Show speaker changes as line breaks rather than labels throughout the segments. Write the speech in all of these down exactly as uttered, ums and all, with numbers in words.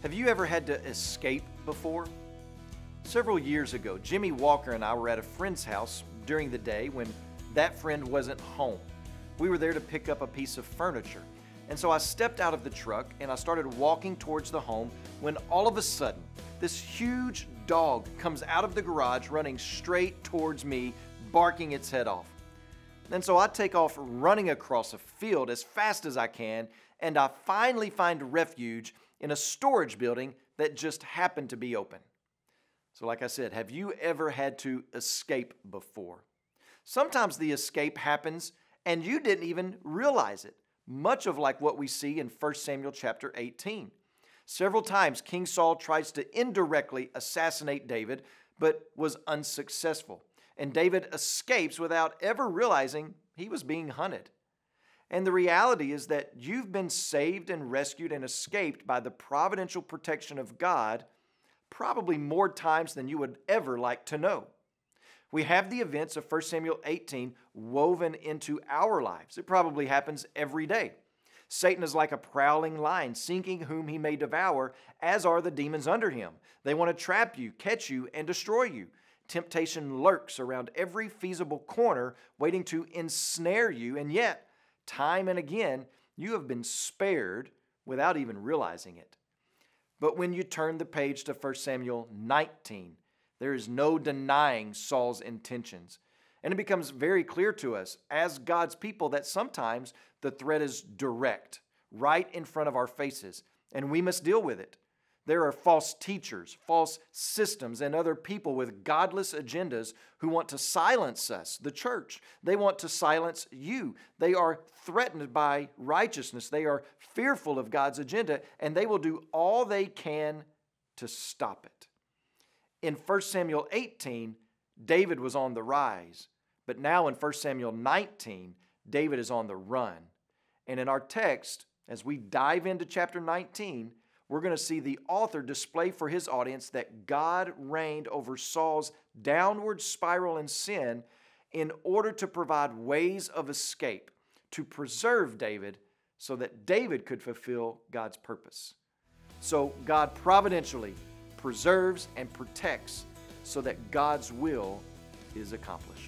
Have you ever had to escape before? Several years ago, Jimmy Walker and I were at a friend's house during the day when that friend wasn't home. We were there to pick up a piece of furniture. And so I stepped out of the truck and I started walking towards the home when all of a sudden, this huge dog comes out of the garage running straight towards me, barking its head off. And so I take off running across a field as fast as I can, and I finally find refuge in a storage building that just happened to be open. So like I said, have you ever had to escape before? Sometimes the escape happens and you didn't even realize it, much of like what we see in First Samuel chapter eighteen. Several times King Saul tries to indirectly assassinate David, but was unsuccessful. And David escapes without ever realizing he was being hunted. And the reality is that you've been saved and rescued and escaped by the providential protection of God probably more times than you would ever like to know. We have the events of First Samuel eighteen woven into our lives. It probably happens every day. Satan is like a prowling lion, seeking whom he may devour, as are the demons under him. They want to trap you, catch you, and destroy you. Temptation lurks around every feasible corner, waiting to ensnare you, and yet, time and again, you have been spared without even realizing it. But when you turn the page to First Samuel nineteen, there is no denying Saul's intentions. And it becomes very clear to us as God's people that sometimes the threat is direct, right in front of our faces, and we must deal with it. There are false teachers, false systems, and other people with godless agendas who want to silence us, the church. They want to silence you. They are threatened by righteousness. They are fearful of God's agenda, and they will do all they can to stop it. In First Samuel eighteen, David was on the rise, but now in First Samuel nineteen, David is on the run. And in our text, as we dive into chapter nineteen, we're going to see the author display for his audience that God reigned over Saul's downward spiral in sin in order to provide ways of escape, to preserve David so that David could fulfill God's purpose. So God providentially preserves and protects so that God's will is accomplished.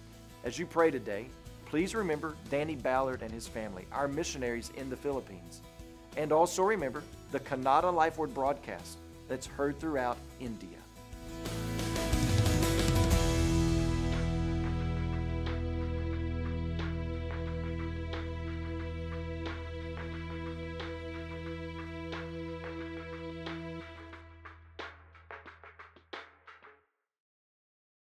As you pray today, please remember Danny Ballard and his family, our missionaries in the Philippines. And also remember the Kannada Life Word broadcast that's heard throughout India.